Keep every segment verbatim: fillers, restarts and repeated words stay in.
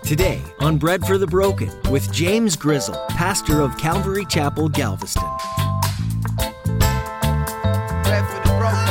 Today on Bread for the Broken with James Grizzle, pastor of Calvary Chapel, Galveston. Bread for the broken.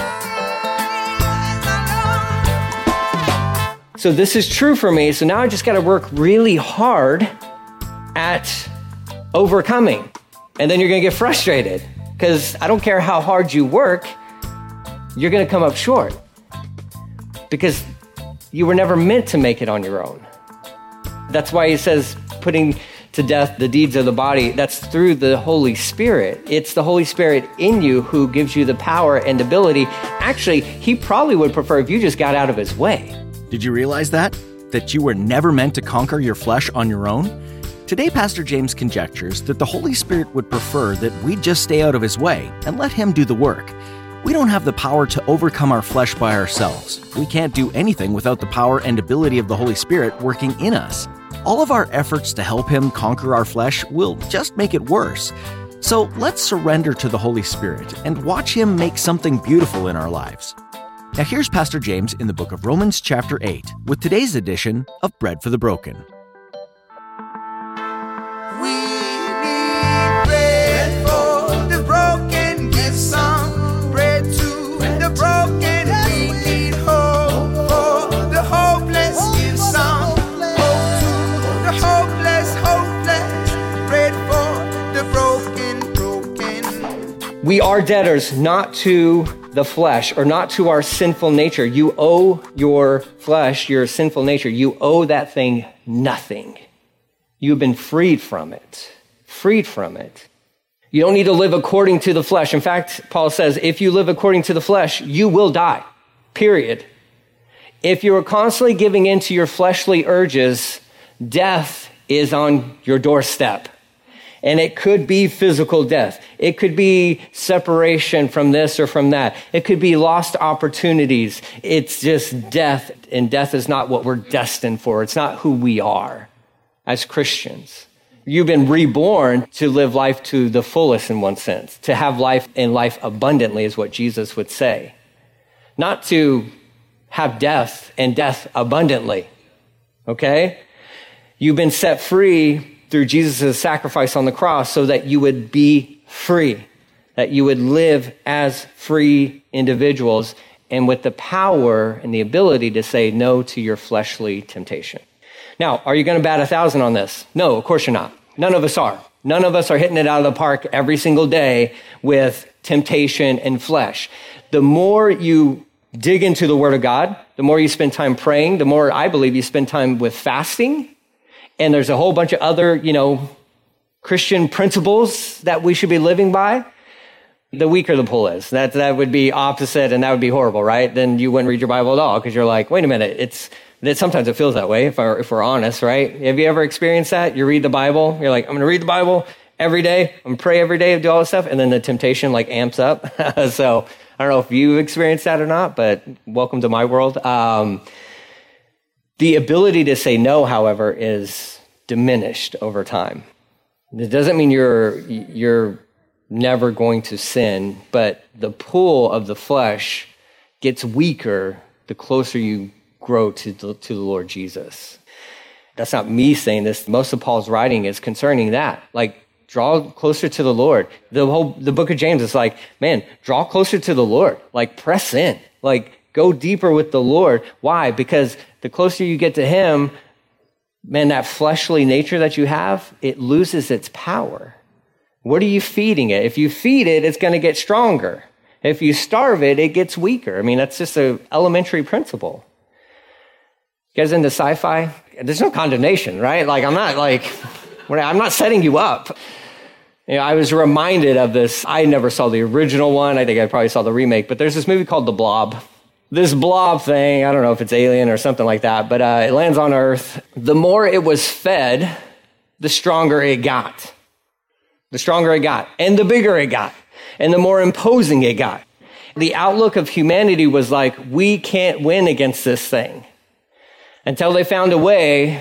So this is true for me, so now I just got to work really hard at overcoming. And then you're going to get frustrated because I don't care how hard you work, you're going to come up short because you were never meant to make it on your own. That's why he says putting to death the deeds of the body, that's through the Holy Spirit. It's the Holy Spirit in you who gives you the power and ability. Actually, he probably would prefer if you just got out of his way. Did you realize that? That you were never meant to conquer your flesh on your own? Today, Pastor James conjectures that the Holy Spirit would prefer that we just stay out of his way and let him do the work. We don't have the power to overcome our flesh by ourselves. We can't do anything without the power and ability of the Holy Spirit working in us. All of our efforts to help him conquer our flesh will just make it worse. So let's surrender to the Holy Spirit and watch him make something beautiful in our lives. Now here's Pastor James in the book of Romans chapter eight with today's edition of Bread for the Broken. We need bread for the broken. Give some bread to the broken. We need hope for the hopeless. Give some hope to the hopeless, hopeless. Bread for the broken, broken. We are debtors not to the flesh or not to our sinful nature. You owe your flesh, your sinful nature, you owe that thing nothing. You've been freed from it, freed from it. You don't need to live according to the flesh. In fact, Paul says, if you live according to the flesh, you will die, period. If you are constantly giving in to your fleshly urges, death is on your doorstep. And it could be physical death. It could be separation from this or from that. It could be lost opportunities. It's just death, and death is not what we're destined for. It's not who we are as Christians. You've been reborn to live life to the fullest in one sense, to have life and life abundantly is what Jesus would say. Not to have death and death abundantly, okay? You've been set free through Jesus' sacrifice on the cross so that you would be free, that you would live as free individuals and with the power and the ability to say no to your fleshly temptation. Now, are you going to bat a thousand on this? No, of course you're not. None of us are. None of us are hitting it out of the park every single day with temptation and flesh. The more you dig into the Word of God, the more you spend time praying, the more I believe you spend time with fasting. And there's a whole bunch of other, you know, Christian principles that we should be living by. The weaker the pull is. That that would be opposite, and that would be horrible, right? Then you wouldn't read your Bible at all because you're like, wait a minute, it's that sometimes it feels that way if, our, if we're honest, right? Have you ever experienced that? You read the Bible, you're like, I'm going to read the Bible every day, I'm going to pray every day, do all this stuff, and then the temptation like amps up. So I don't know if you've experienced that or not, but welcome to my world. Um, The ability to say no, however, is diminished over time. It doesn't mean you're you're never going to sin, but the pull of the flesh gets weaker the closer you grow to the, to the Lord Jesus. That's not me saying this. Most of Paul's writing is concerning that. Like, draw closer to the Lord. The whole the book of James is like, man, draw closer to the Lord. Like, press in. Like, go deeper with the Lord. Why? Because the closer you get to him, man, that fleshly nature that you have, it loses its power. What are you feeding it? If you feed it, it's going to get stronger. If you starve it, it gets weaker. I mean, that's just an elementary principle. You guys into sci-fi? There's no condemnation, right? Like, I'm not like, I'm not setting you up. You know, I was reminded of this. I never saw the original one. I think I probably saw the remake, but there's this movie called The Blob. This blob thing, I don't know if it's alien or something like that, but uh, it lands on Earth. The more it was fed, the stronger it got. The stronger it got, and the bigger it got, and the more imposing it got. The outlook of humanity was like, we can't win against this thing until they found a way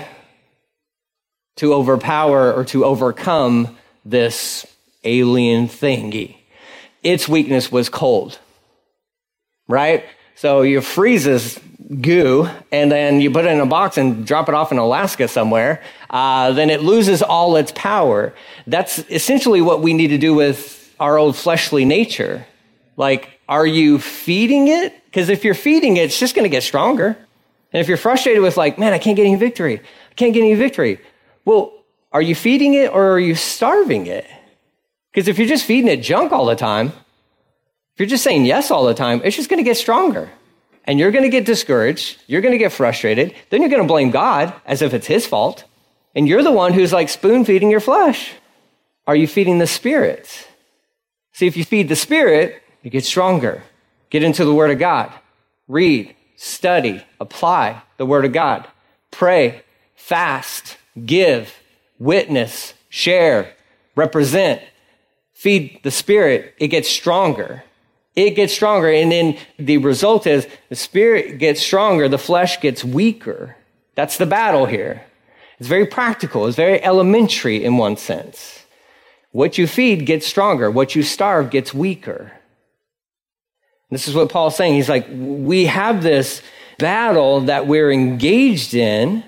to overpower or to overcome this alien thingy. Its weakness was cold, right? So it freezes goo and then you put it in a box and drop it off in Alaska somewhere, uh, then it loses all its power. That's essentially what we need to do with our old fleshly nature. Like, are you feeding it? Because if you're feeding it, it's just going to get stronger. And if you're frustrated with like, man, I can't get any victory. I can't get any victory. Well, are you feeding it or are you starving it? Because if you're just feeding it junk all the time, if you're just saying yes all the time, it's just going to get stronger. And you're going to get discouraged. You're going to get frustrated. Then you're going to blame God as if it's his fault. And you're the one who's like spoon feeding your flesh. Are you feeding the Spirit? See, if you feed the Spirit, you get stronger. Get into the Word of God. Read, study, apply the Word of God. Pray, fast, give, witness, share, represent. Feed the Spirit. It gets stronger. It gets stronger. And then the result is the Spirit gets stronger. The flesh gets weaker. That's the battle here. It's very practical. It's very elementary in one sense. What you feed gets stronger. What you starve gets weaker. This is what Paul's saying. He's like, we have this battle that we're engaged in,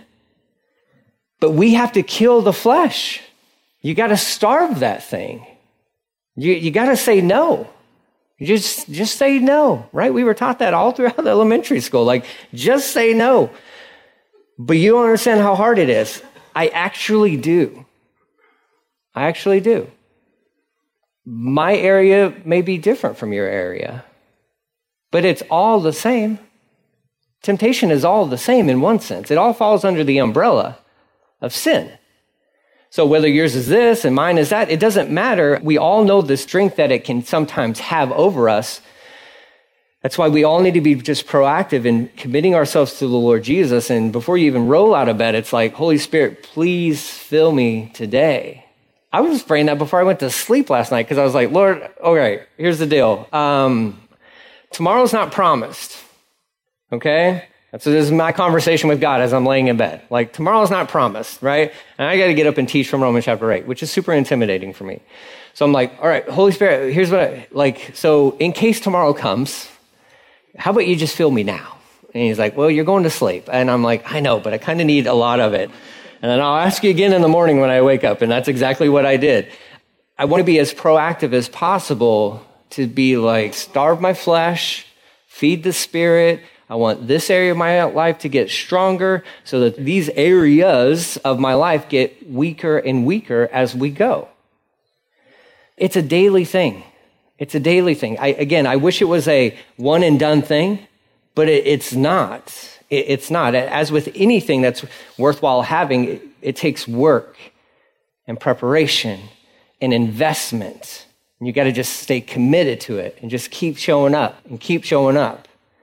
but we have to kill the flesh. You got to starve that thing. You, you got to say no. You just, just say no, right? We were taught that all throughout the elementary school. Like, just say no. But you don't understand how hard it is. I actually do. I actually do. My area may be different from your area, but it's all the same. Temptation is all the same in one sense. It all falls under the umbrella of sin. So whether yours is this and mine is that, it doesn't matter. We all know the strength that it can sometimes have over us. That's why we all need to be just proactive in committing ourselves to the Lord Jesus. And before you even roll out of bed, it's like, Holy Spirit, please fill me today. I was praying that before I went to sleep last night because I was like, Lord, okay, here's the deal. Um, tomorrow's not promised, okay? So this is my conversation with God as I'm laying in bed. Like, tomorrow's not promised, right? And I got to get up and teach from Romans chapter eight, which is super intimidating for me. So I'm like, all right, Holy Spirit, here's what I, like, so in case tomorrow comes, how about you just fill me now? And he's like, well, you're going to sleep. And I'm like, I know, but I kind of need a lot of it. And then I'll ask you again in the morning when I wake up. And that's exactly what I did. I want to be as proactive as possible to be like, starve my flesh, feed the Spirit. I want this area of my life to get stronger so that these areas of my life get weaker and weaker as we go. It's a daily thing. It's a daily thing. I, again, I wish it was a one and done thing, but it, it's not. It, it's not. As with anything that's worthwhile having, it, it takes work and preparation and investment. And you got to just stay committed to it and just keep showing up and keep showing up.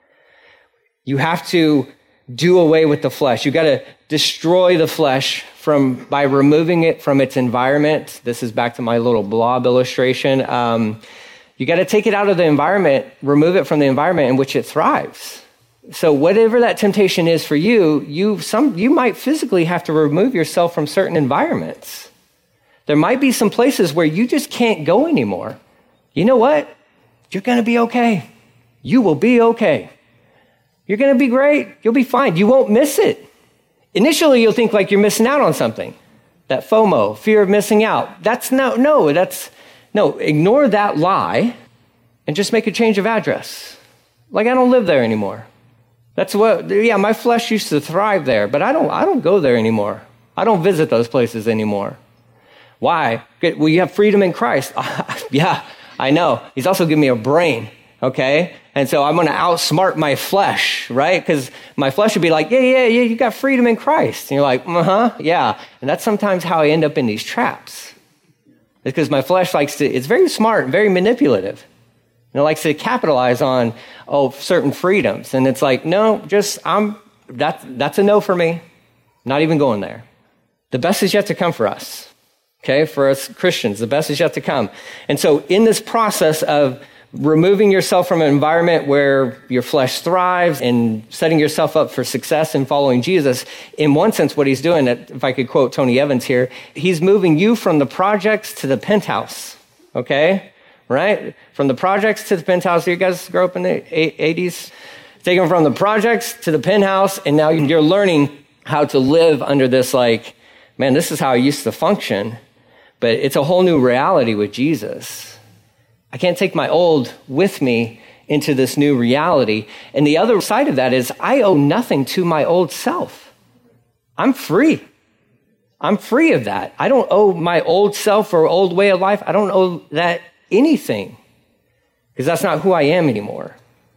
You have to do away with the flesh. You got to destroy the flesh from by removing it from its environment. This is back to my little blob illustration. Um, you got to take it out of the environment, remove it from the environment in which it thrives. So whatever that temptation is for you, you some you might physically have to remove yourself from certain environments. There might be some places where you just can't go anymore. You know what? You're going to be okay. You will be okay. You're going to be great. You'll be fine. You won't miss it. Initially, you'll think like you're missing out on something. That FOMO, fear of missing out. That's no, no, that's, no, ignore that lie and just make a change of address. Like, I don't live there anymore. That's what, yeah, my flesh used to thrive there, but I don't, I don't go there anymore. I don't visit those places anymore. Why? Well, you have freedom in Christ. Yeah, I know. He's also given me a brain, okay? And so I'm going to outsmart my flesh, right? Because my flesh would be like, yeah, yeah, yeah, you got freedom in Christ. And you're like, uh-huh, yeah. And that's sometimes how I end up in these traps. It's because my flesh likes to, it's very smart and very manipulative. And it likes to capitalize on, oh, certain freedoms. And it's like, no, just, I'm, that's, that's a no for me. Not even going there. The best is yet to come for us. Okay, for us Christians, the best is yet to come. And so in this process of removing yourself from an environment where your flesh thrives and setting yourself up for success in following Jesus, in one sense, what he's doing, if I could quote Tony Evans here, he's moving you from the projects to the penthouse, okay? Right? From the projects to the penthouse. You guys grew up in the eighties? taken from the projects to the penthouse, and now you're learning how to live under this, like, man, this is how I used to function, but it's a whole new reality with Jesus. I can't take my old with me into this new reality. And the other side of that is I owe nothing to my old self. I'm free. I'm free of that. I don't owe my old self or old way of life. I don't owe that anything because that's not who I am anymore.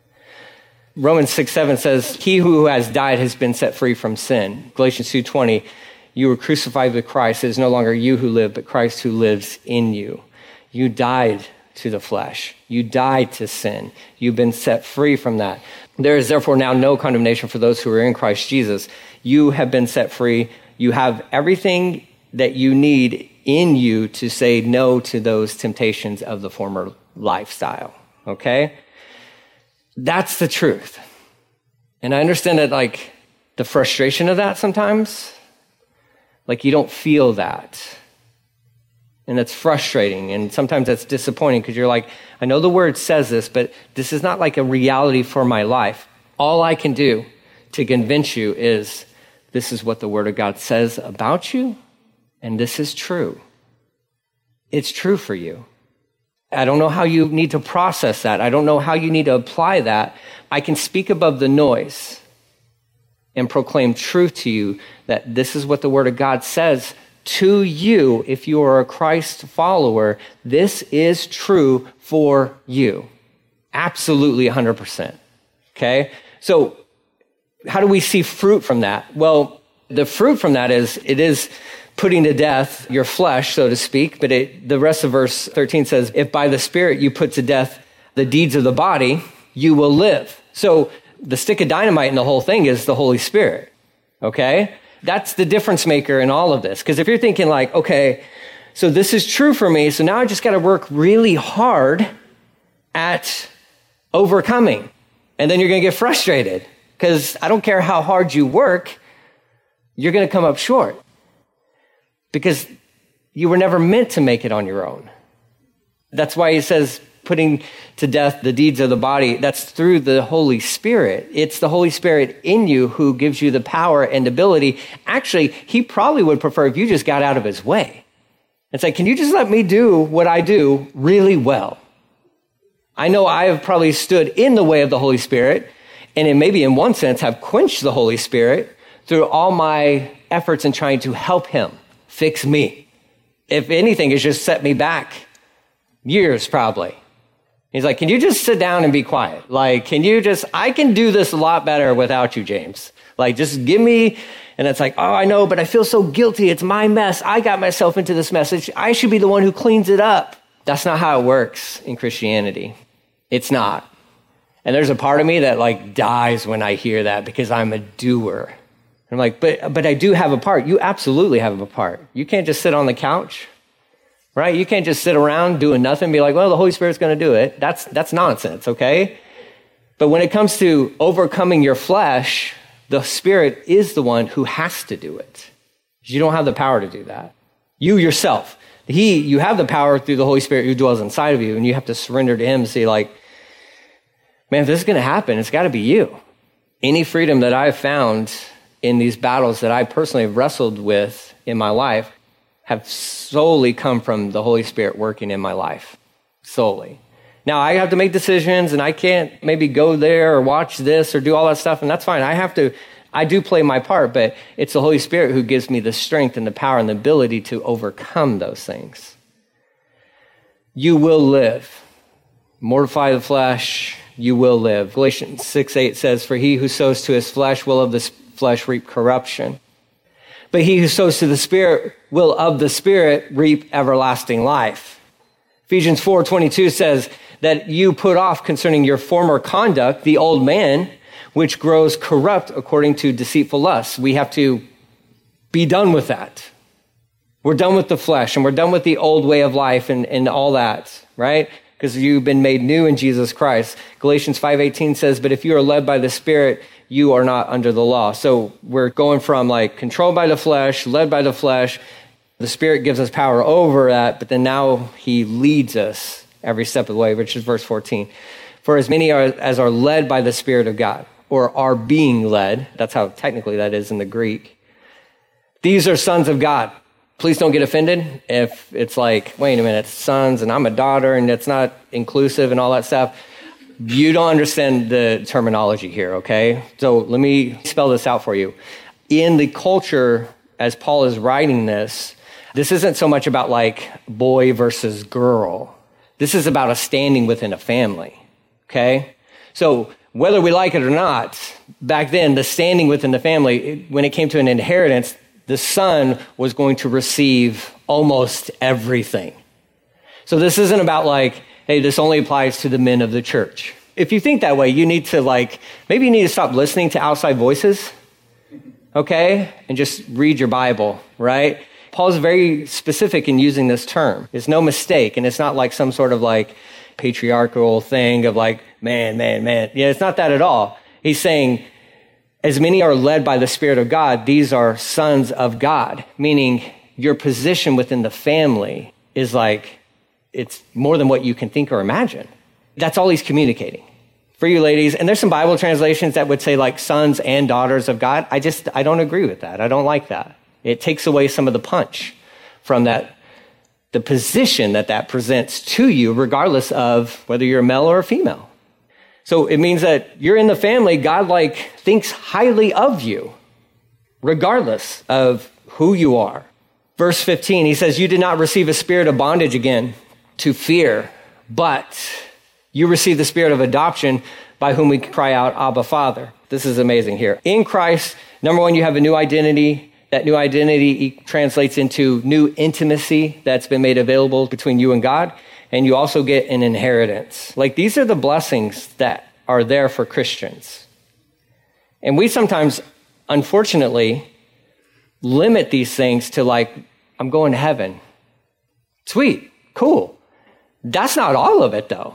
Romans six seven says, he who has died has been set free from sin. Galatians two twenty, you were crucified with Christ. It is no longer you who live, but Christ who lives in you. You died to the flesh. You died to sin. You've been set free from that. There is therefore now no condemnation for those who are in Christ Jesus. You have been set free. You have everything that you need in you to say no to those temptations of the former lifestyle, okay? That's the truth. And I understand that, like, the frustration of that sometimes, like you don't feel that. And it's frustrating, and sometimes that's disappointing because you're like, I know the word says this, but this is not like a reality for my life. All I can do to convince you is this is what the word of God says about you, and this is true. It's true for you. I don't know how you need to process that. I don't know how you need to apply that. I can speak above the noise and proclaim truth to you that this is what the word of God says to you. If you are a Christ follower, this is true for you. Absolutely one hundred percent. Okay? So how do we see fruit from that? Well, the fruit from that is, it is putting to death your flesh, so to speak. But it, the rest of verse thirteen says, if by the Spirit you put to death the deeds of the body, you will live. So the stick of dynamite in the whole thing is the Holy Spirit. Okay? That's the difference maker in all of this. Because if you're thinking like, okay, so this is true for me, so now I just got to work really hard at overcoming. And then you're going to get frustrated because I don't care how hard you work, you're going to come up short because you were never meant to make it on your own. That's why he says putting to death the deeds of the body, that's through the Holy Spirit. It's the Holy Spirit in you who gives you the power and ability. Actually, he probably would prefer if you just got out of his way. It's like, can you just let me do what I do really well? I know I have probably stood in the way of the Holy Spirit, and in maybe in one sense have quenched the Holy Spirit through all my efforts in trying to help him fix me. If anything, it's just set me back years probably. He's like, can you just sit down and be quiet? Like, can you just, I can do this a lot better without you, James. Like, just give me, and it's like, oh, I know, but I feel so guilty. It's my mess. I got myself into this message. I should be the one who cleans it up. That's not how it works in Christianity. It's not. And there's a part of me that like dies when I hear that because I'm a doer. I'm like, but but I do have a part. You absolutely have a part. You can't just sit on the couch, right? You can't just sit around doing nothing and be like, well, the Holy Spirit's going to do it. That's that's nonsense, okay? But when it comes to overcoming your flesh, the Spirit is the one who has to do it. You don't have the power to do that. You yourself, he, you have the power through the Holy Spirit who dwells inside of you, and you have to surrender to him and say like, man, if this is going to happen, it's got to be you. Any freedom that I've found in these battles that I personally have wrestled with in my life have solely come from the Holy Spirit working in my life, solely. Now, I have to make decisions, and I can't maybe go there or watch this or do all that stuff, and that's fine. I have to, I do play my part, but it's the Holy Spirit who gives me the strength and the power and the ability to overcome those things. You will live. Mortify the flesh, you will live. Galatians six eight says, for he who sows to his flesh will of the flesh reap corruption. But he who sows to the Spirit will of the Spirit reap everlasting life. Ephesians four twenty-two says that you put off concerning your former conduct, the old man, which grows corrupt according to deceitful lusts. We have to be done with that. We're done with the flesh, and we're done with the old way of life and, and all that, right? Because you've been made new in Jesus Christ. Galatians five eighteen says, but if you are led by the Spirit, you are not under the law. So we're going from like controlled by the flesh, led by the flesh. The Spirit gives us power over that, but then now he leads us every step of the way, which is verse fourteen. For as many are, as are led by the Spirit of God. or are being led. That's how technically that is in the Greek. These are sons of God. Please don't get offended if it's like, wait a minute, sons and I'm a daughter and it's not inclusive and all that stuff. You don't understand the terminology here, okay? So let me spell this out for you. In the culture, as Paul is writing this, this isn't so much about like boy versus girl. This is about a standing within a family, okay? So whether we like it or not, back then, the standing within the family, when it came to an inheritance, the son was going to receive almost everything. So this isn't about like, hey, this only applies to the men of the church. If you think that way, you need to like, maybe you need to stop listening to outside voices, okay? And just read your Bible, right? Paul's very specific in using this term. It's no mistake, and it's not like some sort of like patriarchal thing of like, man, man, man. Yeah, it's not that at all. He's saying, as many are led by the Spirit of God, these are sons of God, meaning your position within the family is like, it's more than what you can think or imagine. That's all he's communicating. For you ladies, and there's some Bible translations that would say like sons and daughters of God. I just, I don't agree with that. I don't like that. It takes away some of the punch from that, the position that that presents to you, regardless of whether you're a male or a female. So it means that you're in the family, God like thinks highly of you, regardless of who you are. Verse fifteen, he says, you did not receive a spirit of bondage again to fear, but you received the spirit of adoption by whom we cry out, Abba, Father. This is amazing here. In Christ, number one, you have a new identity. That new identity translates into new intimacy that's been made available between you and God. And you also get an inheritance. Like these are the blessings that are there for Christians. And we sometimes, unfortunately, limit these things to like, I'm going to heaven. Sweet, cool. That's not all of it though.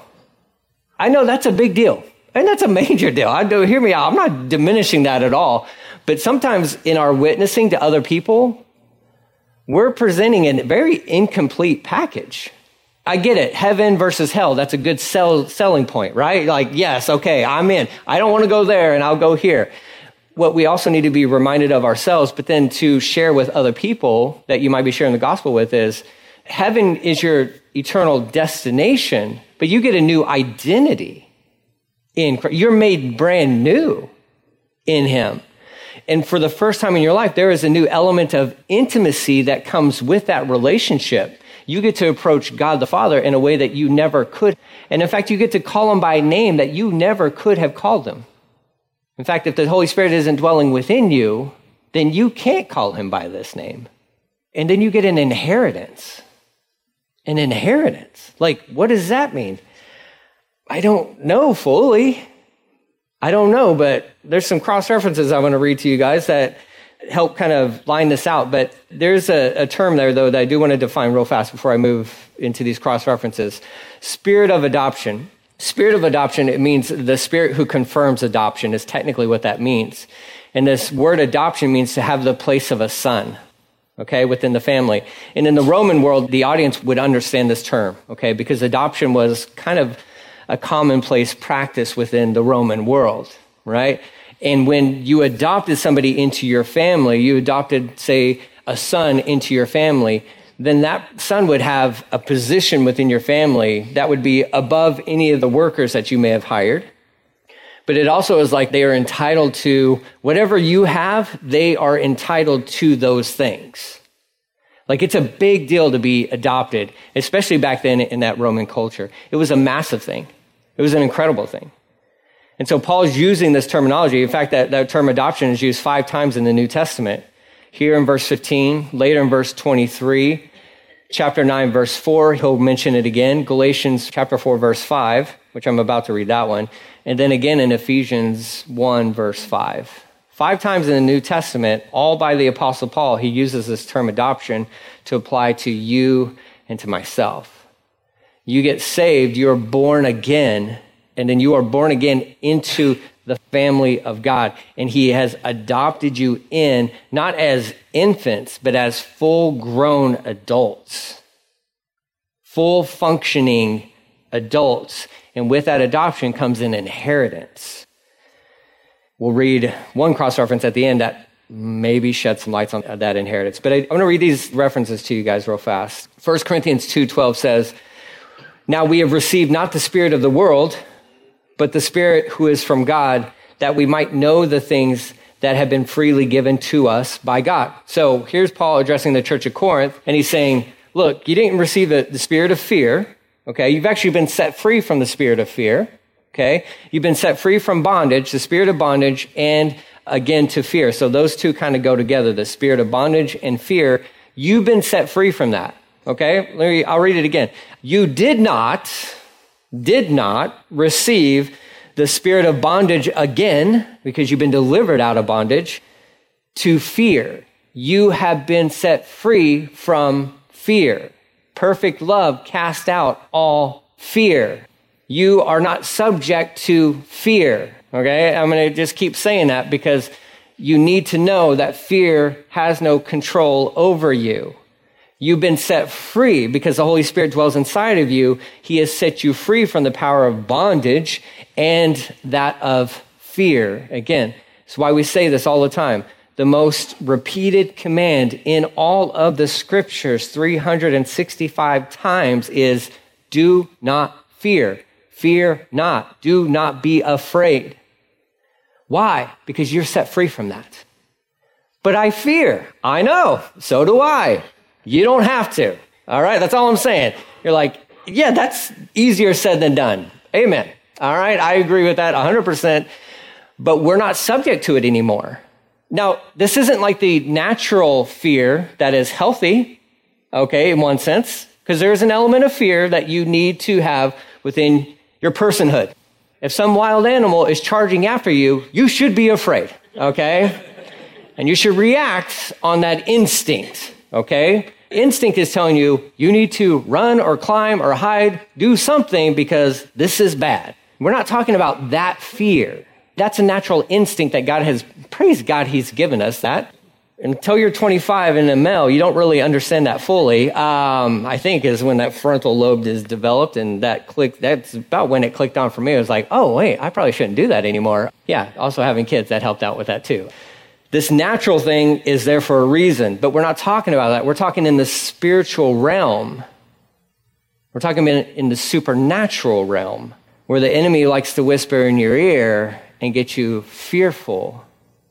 I know that's a big deal. And that's a major deal. I do, hear me out. I'm not diminishing that at all. But sometimes in our witnessing to other people, we're presenting a very incomplete package. I get it. Heaven versus hell. That's a good sell, selling point, right? Like, yes, okay, I'm in. I don't want to go there and I'll go here. What we also need to be reminded of ourselves, but then to share with other people that you might be sharing the gospel with is heaven is your eternal destination, but you get a new identity in Christ. You're made brand new in him. And for the first time in your life, there is a new element of intimacy that comes with that relationship. You get to approach God the Father in a way that you never could. And in fact, you get to call him by a name that you never could have called him. In fact, if the Holy Spirit isn't dwelling within you, then you can't call him by this name. And then you get an inheritance. An inheritance. Like, what does that mean? I don't know fully. I don't know, but there's some cross-references I want to read to you guys that help kind of line this out. But there's a, a term there, though, that I do want to define real fast before I move into these cross-references. Spirit of adoption. Spirit of adoption, it means the spirit who confirms adoption is technically what that means. And this word adoption means to have the place of a son, okay, within the family. And in the Roman world, the audience would understand this term, okay, because adoption was kind of a commonplace practice within the Roman world, right? And when you adopted somebody into your family, you adopted, say, a son into your family, then that son would have a position within your family that would be above any of the workers that you may have hired. But it also is like they are entitled to whatever you have, they are entitled to those things. Like it's a big deal to be adopted, especially back then in that Roman culture. It was a massive thing. It was an incredible thing. And so Paul's using this terminology. In fact, that, that term adoption is used five times in the New Testament. Here in verse fifteen, later in verse twenty-three, chapter nine, verse four, he'll mention it again. Galatians chapter four, verse five, which I'm about to read that one. And then again in Ephesians one, verse five. Five times in the New Testament, all by the Apostle Paul, he uses this term adoption to apply to you and to myself. You get saved, you're born again, and then you are born again into the family of God. And he has adopted you in, not as infants, but as full-grown adults. Full functioning adults. And with that adoption comes an inheritance. We'll read one cross-reference at the end that maybe shed some lights on that inheritance. But I, I'm going to read these references to you guys real fast. First Corinthians two twelve says, "Now we have received not the spirit of the world, but the Spirit who is from God, that we might know the things that have been freely given to us by God." So here's Paul addressing the church of Corinth, and he's saying, look, you didn't receive the, the spirit of fear, okay? You've actually been set free from the spirit of fear, okay? You've been set free from bondage, the spirit of bondage, and again to fear. So those two kind of go together, the spirit of bondage and fear. You've been set free from that, okay? Let me, I'll read it again. You did not, did not receive the spirit of bondage again, because you've been delivered out of bondage, to fear. You have been set free from fear. Perfect love cast out all fear. You are not subject to fear, okay? I'm going to just keep saying that because you need to know that fear has no control over you. You've been set free because the Holy Spirit dwells inside of you. He has set you free from the power of bondage and that of fear. Again, that's why we say this all the time. The most repeated command in all of the scriptures, three hundred sixty-five times, is do not fear. Fear not. Do not be afraid. Why? Because you're set free from that. But I fear. I know. So do I. You don't have to. All right? That's all I'm saying. You're like, yeah, that's easier said than done. Amen. All right? I agree with that one hundred percent. But we're not subject to it anymore. Now, this isn't like the natural fear that is healthy, okay, in one sense, because there's an element of fear that you need to have within your personhood. If some wild animal is charging after you, you should be afraid, okay? And you should react on that instinct, okay? Instinct is telling you, you need to run or climb or hide, do something because this is bad. We're not talking about that fear. That's a natural instinct that God has, praise God, he's given us that. Until you're twenty-five and a male, you don't really understand that fully. Um, I think is when that frontal lobe is developed and that click, that's about when it clicked on for me. It was like, oh, wait, I probably shouldn't do that anymore. Yeah, also having kids, that helped out with that too. This natural thing is there for a reason, but we're not talking about that. We're talking in the spiritual realm. We're talking in, in the supernatural realm, where the enemy likes to whisper in your ear and get you fearful.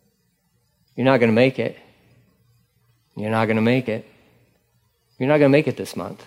You're not going to make it. You're not going to make it. You're not going to make it this month.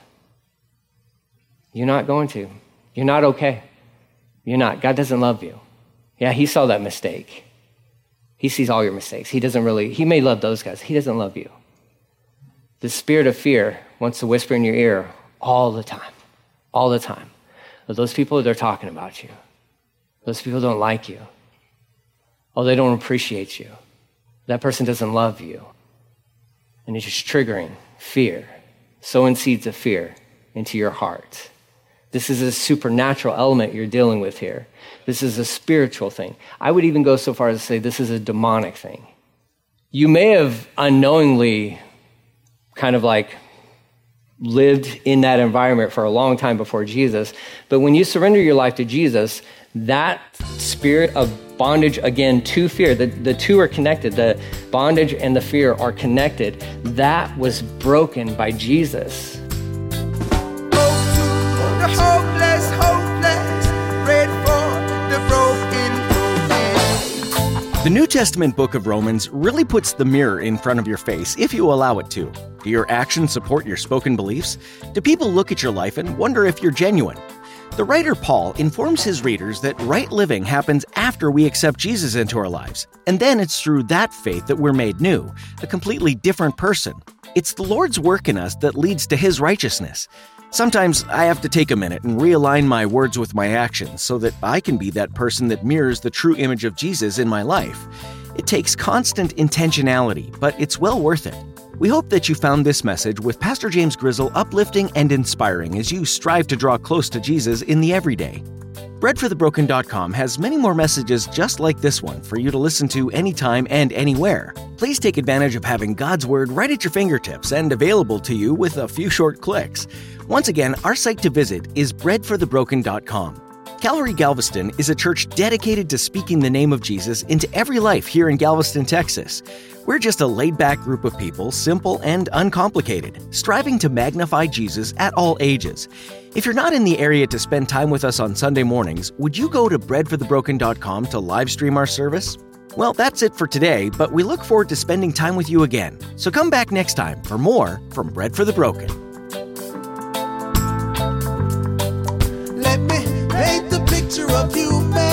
You're not going to. You're not okay. You're not. God doesn't love you. Yeah, he saw that mistake. He sees all your mistakes. He doesn't really, he may love those guys. He doesn't love you. The spirit of fear wants to whisper in your ear all the time. All the time. But those people, they're talking about you. Those people don't like you. Oh, they don't appreciate you. That person doesn't love you. And it's just triggering fear, sowing seeds of fear into your heart. This is a supernatural element you're dealing with here. This is a spiritual thing. I would even go so far as to say this is a demonic thing. You may have unknowingly kind of like lived in that environment for a long time before Jesus, but when you surrender your life to Jesus, that spirit of bondage, again, to fear, the, the two are connected. The bondage and the fear are connected. That was broken by Jesus. The hopeless, hopeless, pray for the broken, broken. The New Testament book of Romans really puts the mirror in front of your face if you allow it to. Do your actions support your spoken beliefs? Do people look at your life and wonder if you're genuine? The writer Paul informs his readers that right living happens after we accept Jesus into our lives, and then it's through that faith that we're made new, a completely different person. It's the Lord's work in us that leads to his righteousness. Sometimes I have to take a minute and realign my words with my actions so that I can be that person that mirrors the true image of Jesus in my life. It takes constant intentionality, but it's well worth it. We hope that you found this message with Pastor James Grizzle uplifting and inspiring as you strive to draw close to Jesus in the everyday. bread for the broken dot com has many more messages just like this one for you to listen to anytime and anywhere. Please take advantage of having God's Word right at your fingertips and available to you with a few short clicks. Once again, our site to visit is bread for the broken dot com. Calvary Galveston is a church dedicated to speaking the name of Jesus into every life here in Galveston, Texas. We're just a laid-back group of people, simple and uncomplicated, striving to magnify Jesus at all ages. If you're not in the area to spend time with us on Sunday mornings, would you go to bread for the broken dot com to live stream our service? Well, that's it for today, but we look forward to spending time with you again. So come back next time for more from Bread for the Broken. Let me paint the picture of humanity.